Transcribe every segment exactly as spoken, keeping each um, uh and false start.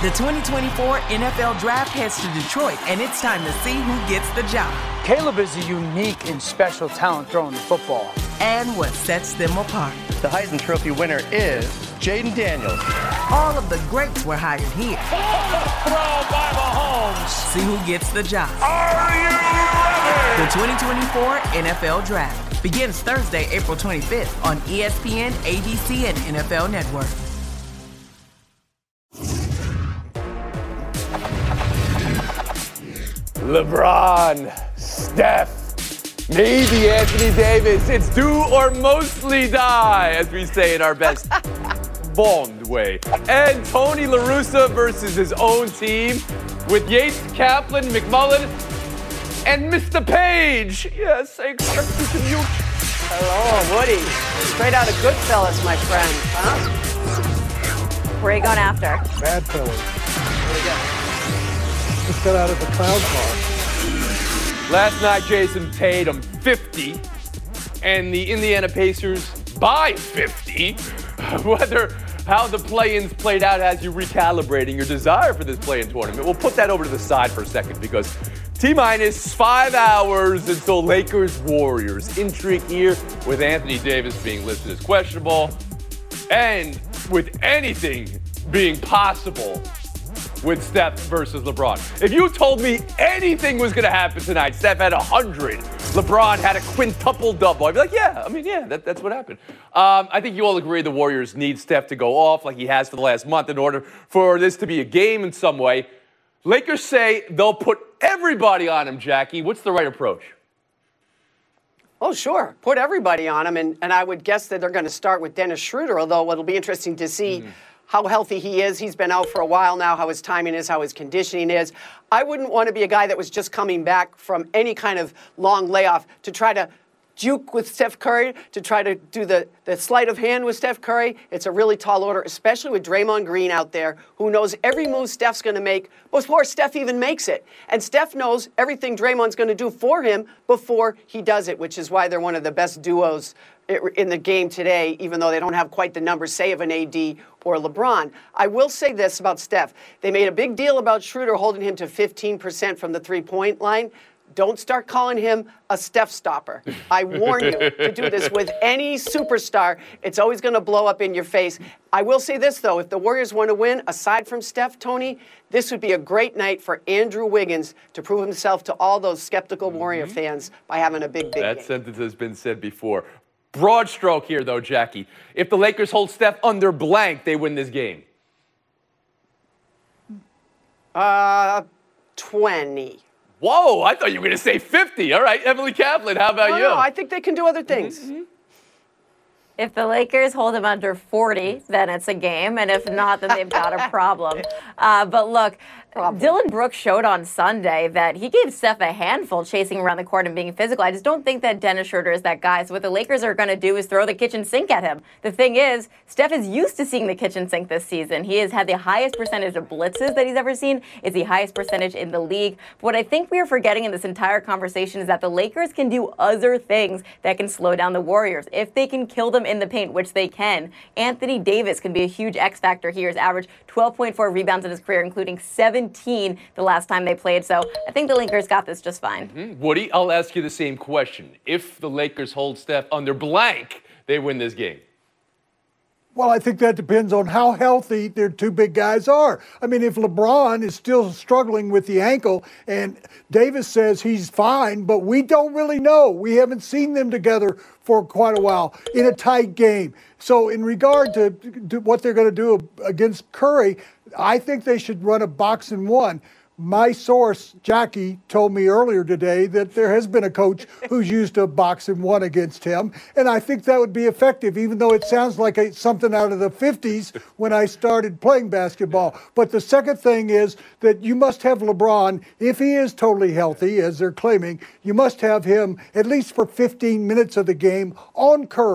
The twenty twenty-four N F L Draft heads to Detroit, and it's time to see who gets the job. Caleb is a unique and special talent throwing the football. And what sets them apart. The Heisman Trophy winner is Jaden Daniels. All of the greats were hired here. Throw by Mahomes. See who gets the job. Are you ready? The twenty twenty-four N F L Draft begins Thursday, April twenty-fifth on E S P N, A B C, and N F L Network. LeBron, Steph, maybe Anthony Davis. It's do or mostly die, as we say in our best Bond way. And Tony La Russa versus his own team with Yates, Kaplan, McMullen, and Mister Page. Yes, I expect you to mute. Hello, Woody. Straight out of Goodfellas, my friend. Huh? Where are you going after? Bad fellas. Where you go? Just got out of the cloud car. Last night, Jason Tatum, fifty, and the Indiana Pacers by fifty. Whether how the play-ins played out has you recalibrating your desire for this play-in tournament. We'll put that over to the side for a second because T-minus five hours until Lakers-Warriors. Intrigue here with Anthony Davis being listed as questionable and with anything being possible with Steph versus LeBron. If you told me anything was going to happen tonight, Steph had one hundred, LeBron had a quintuple double, I'd be like, yeah, I mean, yeah, that, that's what happened. Um, I think you all agree the Warriors need Steph to go off like he has for the last month in order for this to be a game in some way. Lakers say they'll put everybody on him, Jackie. What's the right approach? Oh, sure. Put everybody on him, and, and I would guess that they're going to start with Dennis Schroeder, although it'll be interesting to see mm. how healthy he is. He's been out for a while now, how his timing is, how his conditioning is. I wouldn't want to be a guy that was just coming back from any kind of long layoff to try to juke with Steph Curry, to try to do the, the sleight of hand with Steph Curry. It's a really tall order, especially with Draymond Green out there, who knows every move Steph's going to make before Steph even makes it. And Steph knows everything Draymond's going to do for him before he does it, which is why they're one of the best duos in the game today, even though they don't have quite the numbers, say, of an A D or LeBron. I will say this about Steph. They made a big deal about Schroeder holding him to fifteen percent from the three-point line. Don't start calling him a Steph stopper. I warn you to do this with any superstar. It's always going to blow up in your face. I will say this, though. If the Warriors want to win, aside from Steph, Tony, this would be a great night for Andrew Wiggins to prove himself to all those skeptical Warrior mm-hmm. fans by having a big, big That game. sentence has been said before. Broad stroke here, though, Jackie. If the Lakers hold Steph under blank, they win this game. Uh, twenty. Whoa, I thought you were going to say fifty. All right, Emily Kaplan, how about no, you? No, I think they can do other things. Mm-hmm. If the Lakers hold him under forty, then it's a game. And if not, then they've got a problem. Uh, but look, problem. Dylan Brooks showed on Sunday that he gave Steph a handful chasing around the court and being physical. I just don't think that Dennis Schroeder is that guy. So what the Lakers are going to do is throw the kitchen sink at him. The thing is, Steph is used to seeing the kitchen sink this season. He has had the highest percentage of blitzes that he's ever seen. It's the highest percentage in the league. But what I think we are forgetting in this entire conversation is that the Lakers can do other things that can slow down the Warriors. If they can kill them in the paint, which they can, Anthony Davis can be a huge X factor here. He's averaged twelve point four rebounds in his career, including seventeen the last time they played. So I think the Lakers got this just fine. Mm-hmm. Woody, I'll ask you the same question. If the Lakers hold Steph under blank, they win this game. Well, I think that depends on how healthy their two big guys are. I mean, if LeBron is still struggling with the ankle and Davis says he's fine, but we don't really know. We haven't seen them together for quite a while in a tight game. So in regard to, to what they're going to do against Curry, I think they should run a box and one. My source, Jackie, told me earlier today that there has been a coach who's used a box and one against him, and I think that would be effective, even though it sounds like a, something out of the fifties when I started playing basketball. But the second thing is that you must have LeBron, if he is totally healthy, as they're claiming, you must have him at least for fifteen minutes of the game on Curry.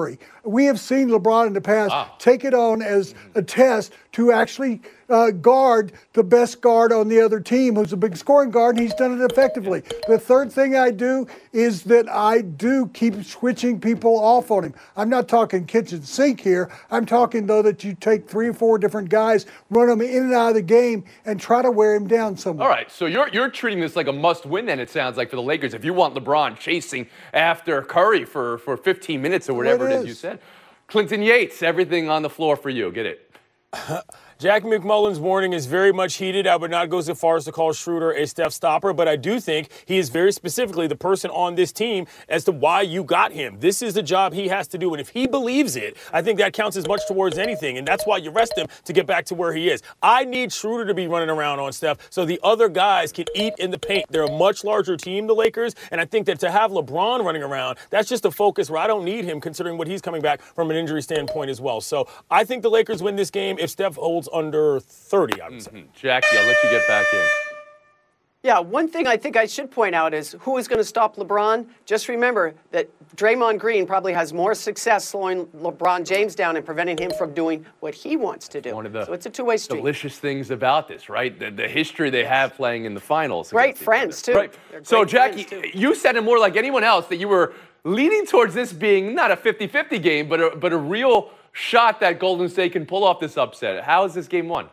We have seen LeBron in the past Wow. take it on as a test to actually uh, guard the best guard on the other team, who's a big scoring guard, and he's done it effectively. The third thing I do is that I do keep switching people off on him. I'm not talking kitchen sink here. I'm talking, though, that you take three or four different guys, run them in and out of the game, and try to wear him down somewhere. All right, so you're you're treating this like a must-win then, it sounds like, for the Lakers. If you want LeBron chasing after Curry for, for fifteen minutes or whatever It it is you is. said. Clinton Yates, everything on the floor for you. Get it. Jack McMullen's warning is very much heated. I would not go so far as to call Schroeder a Steph stopper, but I do think he is very specifically the person on this team as to why you got him. This is the job he has to do, and if he believes it, I think that counts as much towards anything, and that's why you rest him to get back to where he is. I need Schroeder to be running around on Steph so the other guys can eat in the paint. They're a much larger team, the Lakers, and I think that to have LeBron running around, that's just a focus where I don't need him considering what he's coming back from an injury standpoint as well. So I think the Lakers win this game if Steph holds under thirty, I would say. Mm-hmm. Jackie, I'll let you get back in. Yeah, one thing I think I should point out is who is going to stop LeBron? Just remember that Draymond Green probably has more success slowing LeBron James down and preventing him from doing what he wants to do. One of the so it's a two-way street. delicious things about this, right? The, the history they have playing in the finals. Great against each friends, other. too. Right. They're So, great Jackie, friends, too. you said it more like anyone else that you were leaning towards this being not a fifty-fifty game, but a, but a real shot that Golden State can pull off this upset. How is this game won?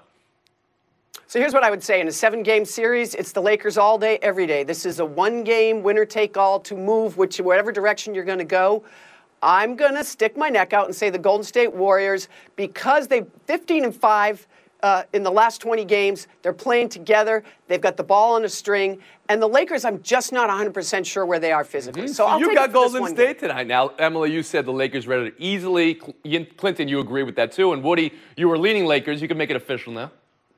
So here's what I would say. In a seven-game series, it's the Lakers all day, every day. This is a one-game winner-take-all to move which whatever direction you're going to go. I'm going to stick my neck out and say the Golden State Warriors, because they fifteen and five uh, in the last twenty games, they're playing together. They've got the ball on a string. And the Lakers, I'm just not one hundred percent sure where they are physically. Mm-hmm. So I'll you take got it for this Golden one State game. tonight. Now, Emily, you said the Lakers read it easily. Cl- Clinton, you agree with that too. And Woody, you were leaning Lakers. You can make it official now.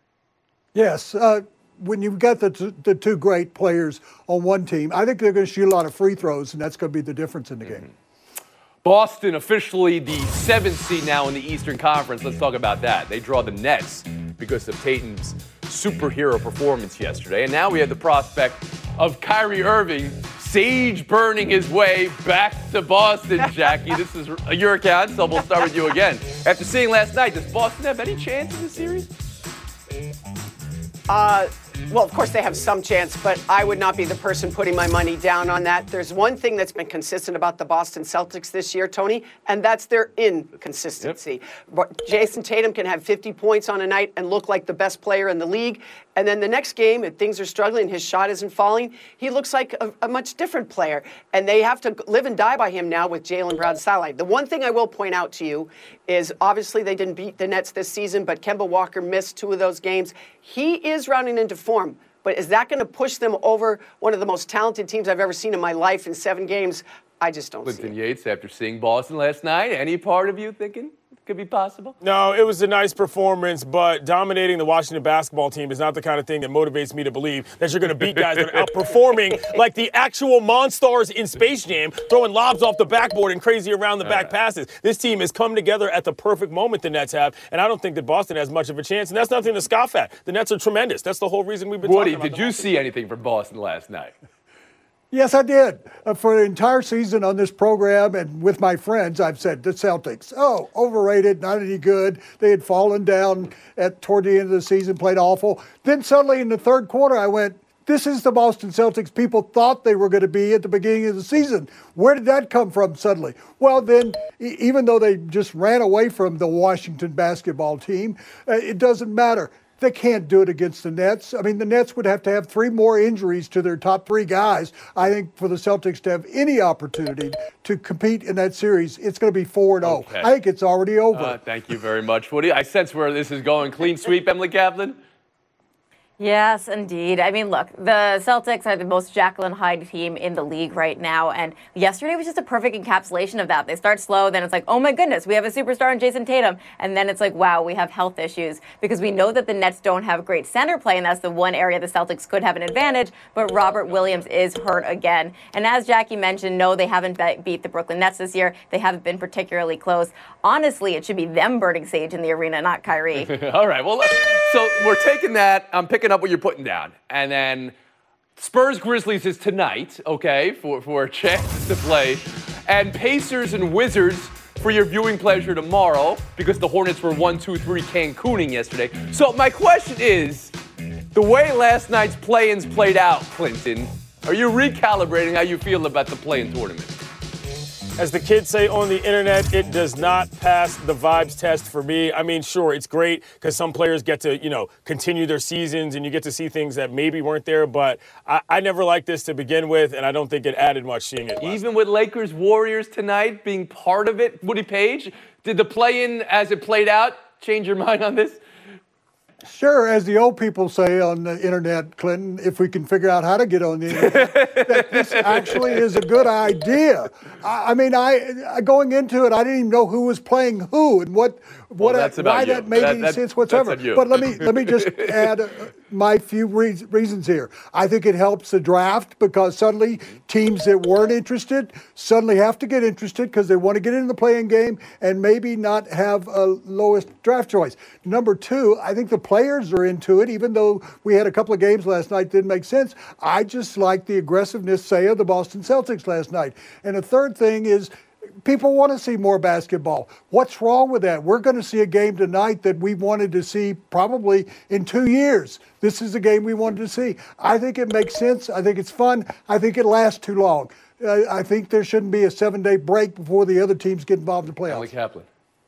Yes. Uh, when you've got the, t- the two great players on one team, I think they're going to shoot a lot of free throws, and that's going to be the difference in the game. Boston officially the seventh seed now in the Eastern Conference. Let's talk about that. They draw the Nets because of Tatum's superhero performance yesterday. And now we have the prospect of Kyrie Irving sage burning his way back to Boston, Jackie. This is your account, so we'll start with you again. After seeing last night, does Boston have any chance in the series? Uh, well, of course they have some chance, but I would not be the person putting my money down on that. There's one thing that's been consistent about the Boston Celtics this year, Tony, and that's their inconsistency. Yep. Jason Tatum can have fifty points on a night and look like the best player in the league. And then the next game, if things are struggling, his shot isn't falling, he looks like a, a much different player. And they have to live and die by him now with Jaylen Brown's sideline. The one thing I will point out to you is obviously they didn't beat the Nets this season, but Kemba Walker missed two of those games. He is rounding into form, but is that going to push them over one of the most talented teams I've ever seen in my life in seven games? I just don't Clinton see it. Yates, after seeing Boston last night, any part of you thinking it could be possible? No, it was a nice performance, but dominating the Washington basketball team is not the kind of thing that motivates me to believe that you're going to beat guys that are outperforming like the actual Monstars in Space Jam, throwing lobs off the backboard and crazy around the back passes. This team has come together at the perfect moment the Nets have, and I don't think that Boston has much of a chance, and that's nothing to scoff at. The Nets are tremendous. That's the whole reason we've been Woody, talking about did you see anything from Boston last night? Yes, I did. Uh, for the entire season on this program and with my friends, I've said the Celtics, oh, overrated, not any good. They had fallen down at toward the end of the season, played awful. Then suddenly in the third quarter, I went, this is the Boston Celtics people thought they were going to be at the beginning of the season. Where did that come from suddenly? Well, then, e- even though they just ran away from the Washington basketball team, uh, it doesn't matter. They can't do it against the Nets. I mean, the Nets would have to have three more injuries to their top three guys, I think, for the Celtics to have any opportunity to compete in that series. It's going to be four and oh. Okay. I think it's already over. Uh, thank you very much, Woody. I sense where this is going. Clean sweep, Emily Kaplan? Yes, indeed. I mean, look, the Celtics are the most Jekyll and Hyde team in the league right now, and yesterday was just a perfect encapsulation of that. They start slow, then it's like, oh my goodness, we have a superstar in Jason Tatum, and then it's like, wow, we have health issues, because we know that the Nets don't have great center play, and that's the one area the Celtics could have an advantage, but Robert Williams is hurt again. And as Jackie mentioned, no, they haven't beat the Brooklyn Nets this year. They haven't been particularly close. Honestly, it should be them burning sage in the arena, not Kyrie. All right, well, so we're taking that. I'm picking up what you're putting down. And then Spurs Grizzlies is tonight, okay, for, for a chance to play. And Pacers and Wizards for your viewing pleasure tomorrow because the Hornets were one two three Cancooning yesterday. So my question is, the way last night's play-ins played out, Clinton, are you recalibrating how you feel about the play-in tournament? As the kids say on the internet, it does not pass the vibes test for me. I mean, sure, it's great because some players get to, you know, continue their seasons and you get to see things that maybe weren't there. But I, I never liked this to begin with, and I don't think it added much seeing it. Even with Lakers Warriors tonight being part of it, Woody Page, did the play-in as it played out change your mind on this? Sure, as the old people say on the internet, Clinton, if we can figure out how to get on the internet, that this actually is a good idea. I, I mean, I going into it, I didn't even know who was playing who and what, what, well, I, why you. that made that, any that, sense whatsoever. But let me let me just add uh, my few re- reasons here. I think it helps the draft because suddenly teams that weren't interested suddenly have to get interested because they want to get in the playing game and maybe not have a lowest draft choice. Number two, I think the players are into it, even though we had a couple of games last night that didn't make sense. I just like the aggressiveness, say, of the Boston Celtics last night. And the third thing is people want to see more basketball. What's wrong with that? We're going to see a game tonight that we wanted to see probably in two years. This is the game we wanted to see. I think it makes sense. I think it's fun. I think it lasts too long. Uh, I think there shouldn't be a seven-day break before the other teams get involved in the playoffs. Allie Kaplan.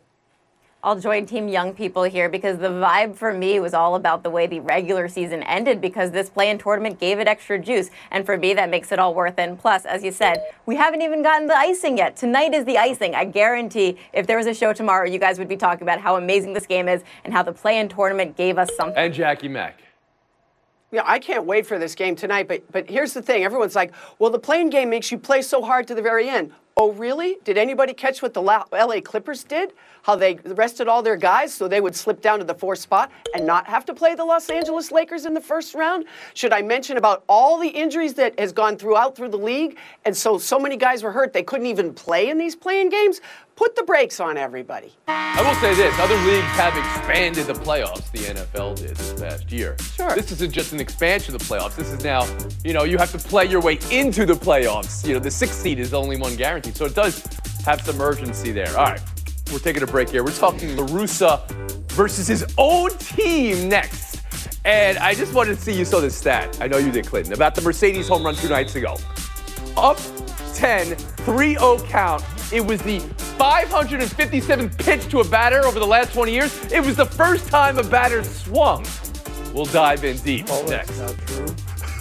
I'll join Team Young People here because the vibe for me was all about the way the regular season ended because this play-in tournament gave it extra juice. And for me, that makes it all worth it. And plus, as you said, we haven't even gotten the icing yet. Tonight is the icing. I guarantee if there was a show tomorrow, you guys would be talking about how amazing this game is and how the play-in tournament gave us something. And Jackie Mack. Yeah, I can't wait for this game tonight. But but here's the thing. Everyone's like, well, the play-in game makes you play so hard to the very end. Oh, really? Did anybody catch what the L A Clippers did? How they rested all their guys so they would slip down to the fourth spot and not have to play the Los Angeles Lakers in the first round? Should I mention about all the injuries that has gone throughout through the league? And so, so many guys were hurt they couldn't even play in these play-in games? Put the brakes on everybody. I will say this. Other leagues have expanded the playoffs. The N F L did this past year. Sure. This isn't just an expansion of the playoffs. This is now, you know, you have to play your way into the playoffs. You know, the sixth seed is only one guaranteed. So it does have some urgency there. All right. We're taking a break here. We're talking La Russa versus his own team next. And I just wanted to see you saw this stat. I know you did, Clinton, about the Mercedes home run two nights ago. Up ten, three oh count. It was the five hundred fifty-seventh pitch to a batter over the last twenty years. It was the first time a batter swung. We'll dive in deep oh, next. That's not true.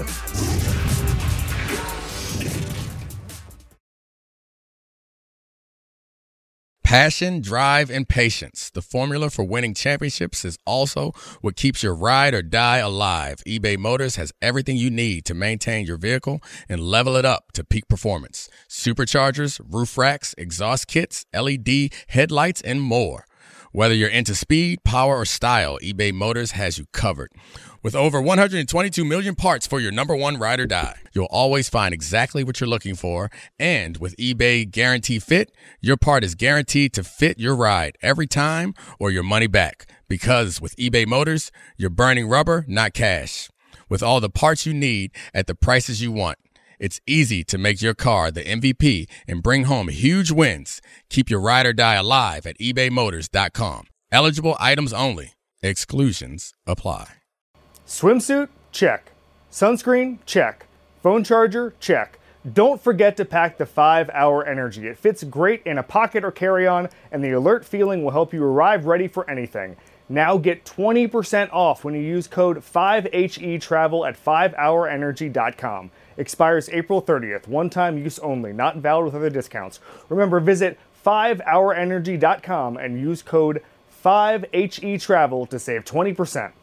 Passion, drive, and patience. The formula for winning championships is also what keeps your ride or die alive. eBay Motors has everything you need to maintain your vehicle and level it up to peak performance. Superchargers, roof racks, exhaust kits, L E D headlights, and more. Whether you're into speed, power, or style, eBay Motors has you covered. With over one hundred twenty-two million parts for your number one ride or die, you'll always find exactly what you're looking for. And with eBay Guarantee Fit, your part is guaranteed to fit your ride every time or your money back. Because with eBay Motors, you're burning rubber, not cash. With all the parts you need at the prices you want, it's easy to make your car the M V P and bring home huge wins. Keep your ride or die alive at ebay motors dot com. Eligible items only. Exclusions apply. Swimsuit? Check. Sunscreen? Check. Phone charger? Check. Don't forget to pack the five hour Energy. It fits great in a pocket or carry-on, and the alert feeling will help you arrive ready for anything. Now get twenty percent off when you use code five H E travel at five hour energy dot com. Expires April thirtieth. One-time use only. Not valid with other discounts. Remember, visit five hour energy dot com and use code five H E travel to save twenty percent.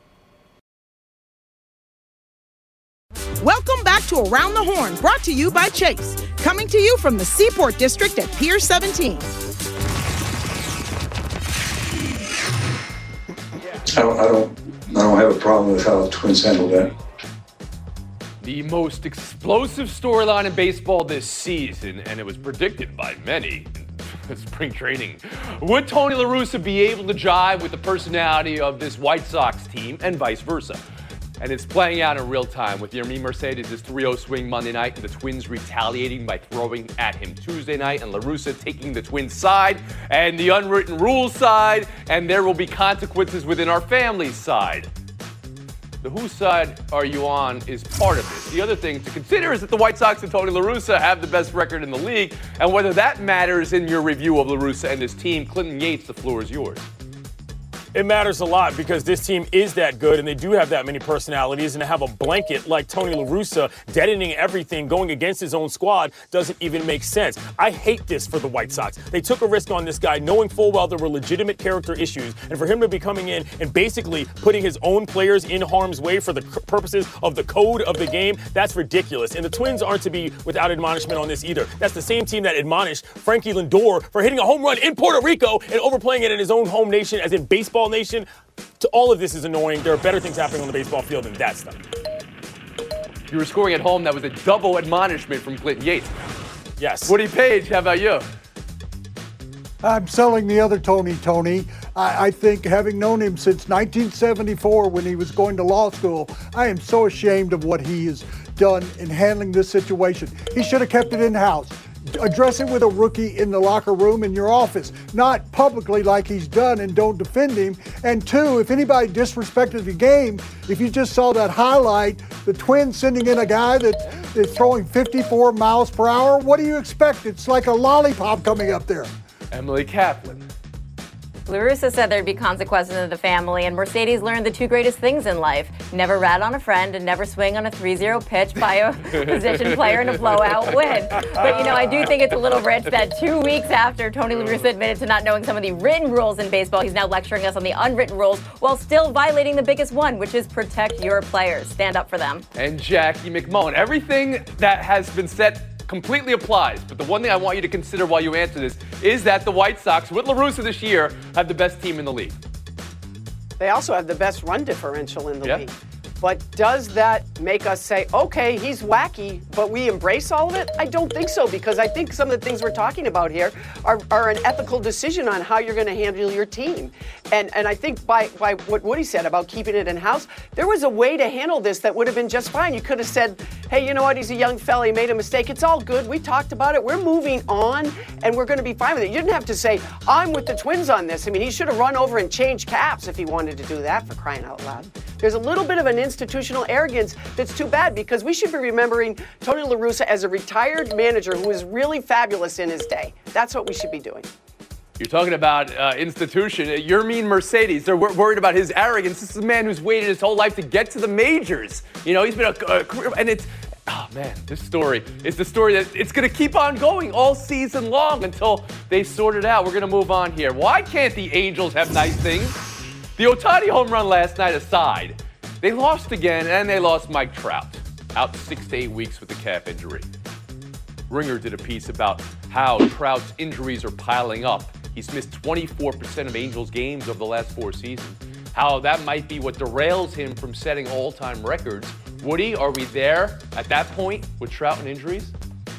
Welcome back to Around the Horn, brought to you by Chase. Coming to you from the Seaport District at Pier seventeen. I don't, I don't, I don't have a problem with how the Twins handled that. The most explosive storyline in baseball this season, and it was predicted by many in spring training. Would Tony La Russa be able to jive with the personality of this White Sox team and vice versa? And it's playing out in real time with Yermin Mercedes' three oh swing Monday night and the Twins retaliating by throwing at him Tuesday night, and La Russa taking the Twins' side and the unwritten rules side, and there will be consequences within our family's side. The whose side are you on is part of this. The other thing to consider is that the White Sox and Tony La Russa have the best record in the league, and whether that matters in your review of La Russa and his team. Clinton Yates, the floor is yours. It matters a lot because this team is that good and they do have that many personalities, and to have a blanket like Tony La Russa deadening everything, going against his own squad, doesn't even make sense. I hate this for the White Sox. They took a risk on this guy knowing full well there were legitimate character issues, and for him to be coming in and basically putting his own players in harm's way for the c- purposes of the code of the game, that's ridiculous. And the Twins aren't to be without admonishment on this either. That's the same team that admonished Frankie Lindor for hitting a home run in Puerto Rico and overplaying it in his own home nation, as in baseball nation. To all of this is annoying. There are better things happening on the baseball field than that stuff. You were scoring at home. That was a double admonishment from Clinton Yates. Yes. Woody Page, how about you? I'm selling the other Tony Tony. I, I think, having known him since nineteen seventy-four when he was going to law school, I am so ashamed of what he has done in handling this situation. He should have kept it in-house. Address it with a rookie in the locker room in your office, not publicly like he's done, and don't defend him. And two, if anybody disrespected the game, if you just saw that highlight, the Twins sending in a guy that is throwing fifty-four miles per hour, what do you expect? It's like a lollipop coming up there. Emily Kaplan. La Russa said there'd be consequences in the family, and Mercedes learned the two greatest things in life: never rat on a friend and never swing on a three zero pitch by a position player in a blowout win. But, you know, I do think it's a little rich that two weeks after Tony La Russa admitted to not knowing some of the written rules in baseball, he's now lecturing us on the unwritten rules while still violating the biggest one, which is protect your players. Stand up for them. And Jackie McMullen. Everything that has been said completely applies, but the one thing I want you to consider while you answer this is that the White Sox, with La Russa this year, have the best team in the league. They also have the best run differential in the Yep. league. But does that make us say, okay, he's wacky, but we embrace all of it? I don't think so, because I think some of the things we're talking about here are, are an ethical decision on how you're going to handle your team. And and I think by, by what Woody said about keeping it in-house, there was a way to handle this that would have been just fine. You could have said, hey, you know what, he's a young fella, he made a mistake. It's all good. We talked about it. We're moving on, and we're going to be fine with it. You didn't have to say, I'm with the Twins on this. I mean, he should have run over and changed caps if he wanted to do that, for crying out loud. There's a little bit of an institutional arrogance that's too bad, because we should be remembering Tony La Russa as a retired manager who was really fabulous in his day. That's what we should be doing. You're talking about uh, institution. Yermin Mercedes. They're wor- worried about his arrogance. This is a man who's waited his whole life to get to the majors. You know, he's been a, a career, and it's, oh man, this story is the story that it's going to keep on going all season long until they sort it out. We're going to move on here. Why can't the Angels have nice things? The Ohtani home run last night aside, they lost again, and they lost Mike Trout, out six to eight weeks with the calf injury. Ringer did a piece about how Trout's injuries are piling up. He's missed twenty-four percent of Angels games over the last four seasons. How that might be what derails him from setting all-time records. Woody, are we there at that point with Trout and injuries?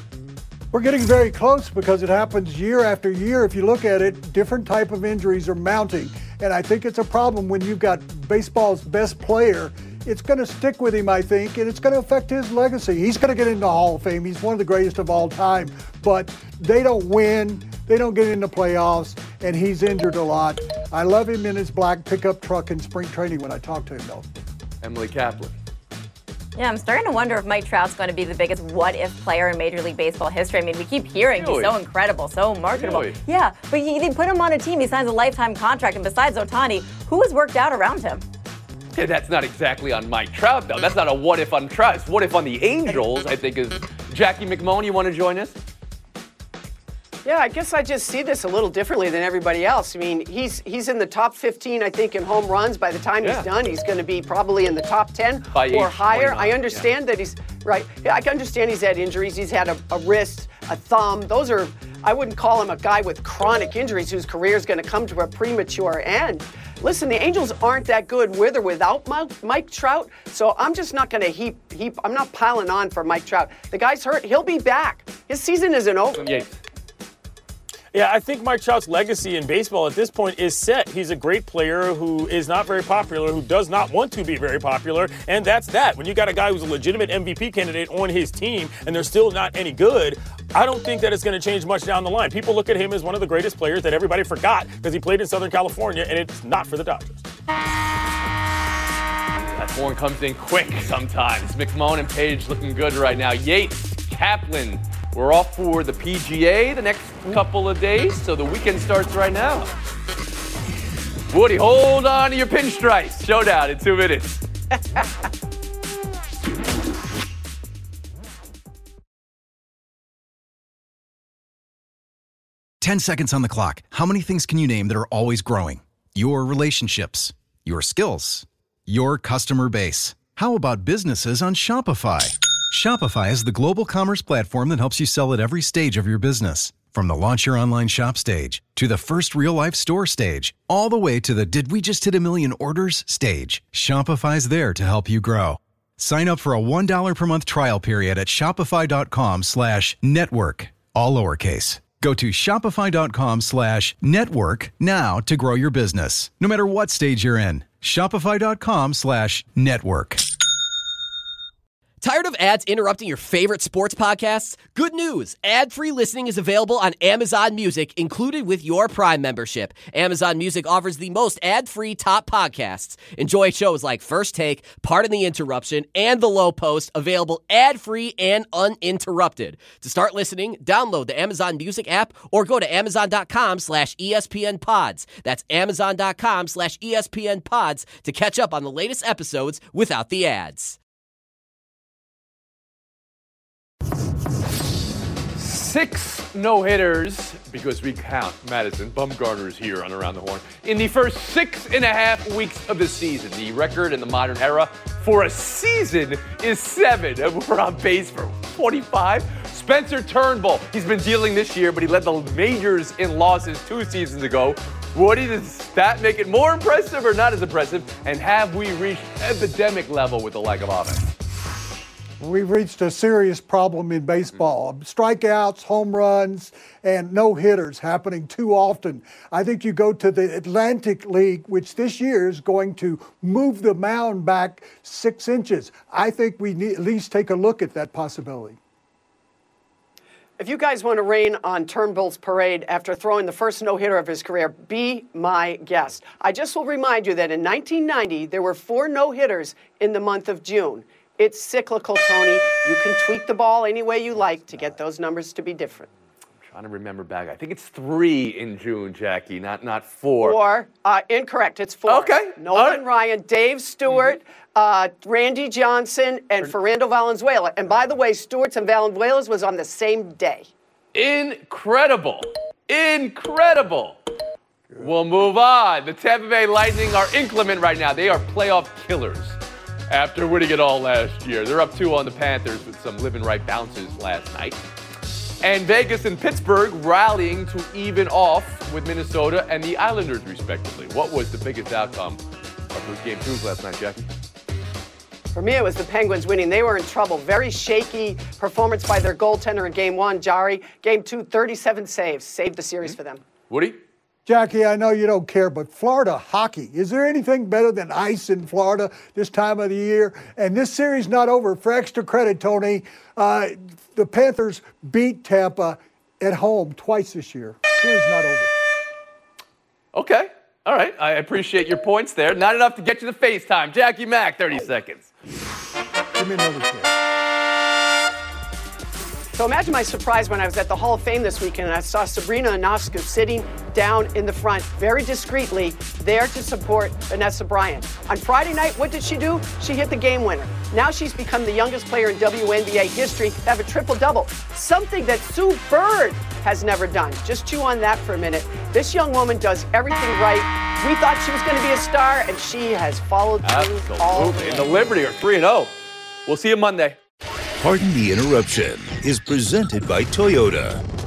We're getting very close, because it happens year after year. If you look at it, different type of injuries are mounting. And I think it's a problem when you've got baseball's best player. It's going to stick with him, I think, and it's going to affect his legacy. He's going to get into the Hall of Fame. He's one of the greatest of all time. But they don't win. They don't get into playoffs, and he's injured a lot. I love him in his black pickup truck in spring training when I talk to him, though. Emily Kaplan. Yeah, I'm starting to wonder if Mike Trout's going to be the biggest what-if player in Major League Baseball history. I mean, we keep hearing Really? he's so incredible, so marketable. Really? Yeah, but he, they put him on a team. He signs a lifetime contract, and besides Ohtani, who has worked out around him? Yeah, that's not exactly on Mike Trout, though. That's not a what if on Trout. It's what if on the Angels, I think, is Jackie McMullen. You want to join us? Yeah, I guess I just see this a little differently than everybody else. I mean, he's he's in the top fifteen, I think, in home runs. By the time Yeah. he's done, he's going to be probably in the top ten By or age higher. twenty-nine, I understand that he's right. Yeah, I can understand he's had injuries. He's had a, a wrist, a thumb. Those are, I wouldn't call him a guy with chronic injuries whose career is going to come to a premature end. Listen, the Angels aren't that good with or without Mike, Mike Trout, so I'm just not going to heap heap. I'm not piling on for Mike Trout. The guy's hurt. He'll be back. His season isn't over. Yeah. Yeah, I think Mike Trout's legacy in baseball at this point is set. He's a great player who is not very popular, who does not want to be very popular, and that's that. When you got a guy who's a legitimate M V P candidate on his team and they're still not any good, I don't think that it's going to change much down the line. People look at him as one of the greatest players that everybody forgot because he played in Southern California, and it's not for the Dodgers. That horn comes in quick sometimes. McMahon and Page looking good right now. Yates, Kaplan, we're off for the P G A the next couple of days, so the weekend starts right now. Woody, hold on to your pinstripes. Showdown in two minutes. Ten seconds on the clock. How many things can you name that are always growing? Your relationships, your skills, your customer base. How about businesses on Shopify? Shopify is the global commerce platform that helps you sell at every stage of your business. From the launch your online shop stage, to the first real-life store stage, all the way to the did we just hit a million orders stage. Shopify's there to help you grow. Sign up for a one dollar per month trial period at shopify.com slash network, all lowercase. Go to shopify.com slash network now to grow your business, no matter what stage you're in. Shopify.com slash network. Tired of ads interrupting your favorite sports podcasts? Good news! Ad-free listening is available on Amazon Music, included with your Prime membership. Amazon Music offers the most ad-free top podcasts. Enjoy shows like First Take, Pardon the Interruption, and The Low Post, available ad-free and uninterrupted. To start listening, download the Amazon Music app or go to amazon.com slash ESPN pods. That's amazon.com slash ESPN pods to catch up on the latest episodes without the ads. Six no-hitters, because we count Madison Bumgarner's here on Around the Horn, in the first six and a half weeks of the season. The record in the modern era for a season is seven, and we're on pace for twenty-five. Spencer Turnbull, he's been dealing this year, but he led the majors in losses two seasons ago. Woody, does that make it more impressive or not as impressive? And have we reached epidemic level with the lack of offense? We've reached a serious problem in baseball. Strikeouts, home runs, and no-hitters happening too often. I think you go to the Atlantic League, which this year is going to move the mound back six inches. I think we need at least take a look at that possibility. If you guys want to rain on Turnbull's parade after throwing the first no-hitter of his career, be my guest. I just will remind you that in nineteen ninety, there were four no-hitters in the month of June. It's cyclical, Tony. You can tweak the ball any way you like to get those numbers to be different. I'm trying to remember back. I think it's three in June, Jackie, not not four. Four. Uh, incorrect. It's four. Okay. Nolan right. Ryan, Dave Stewart, mm-hmm. uh, Randy Johnson, and Fernando Valenzuela. And by the way, Stewart's and Valenzuela's was on the same day. Incredible. Incredible. We'll move on. The Tampa Bay Lightning are inclement right now. They are playoff killers. After winning it all last year. They're up two on the Panthers with some living right bounces last night. And Vegas and Pittsburgh rallying to even off with Minnesota and the Islanders, respectively. What was the biggest outcome of those game twos last night, Jackie? For me, it was the Penguins winning. They were in trouble. Very shaky performance by their goaltender in game one, Jari. Game two, thirty-seven saves. Saved the series mm-hmm. for them. Woody? Jackie, I know you don't care, but Florida hockey, is there anything better than ice in Florida this time of the year? And this series not over. For extra credit, Tony, uh, the Panthers beat Tampa at home twice this year. Series not over. Okay. All right. I appreciate your points there. Not enough to get you the FaceTime. Jackie Mack, thirty seconds. Give me another chance. So imagine my surprise when I was at the Hall of Fame this weekend and I saw Sabrina Ionescu sitting down in the front, very discreetly, there to support Vanessa Bryant. On Friday night, what did she do? She hit the game winner. Now she's become the youngest player in W N B A history to have a triple-double, something that Sue Bird has never done. Just chew on that for a minute. This young woman does everything right. We thought she was going to be a star, and she has followed through Absolutely. all the way. And the Liberty are three and oh. We'll see you Monday. Pardon the Interruption is presented by Toyota.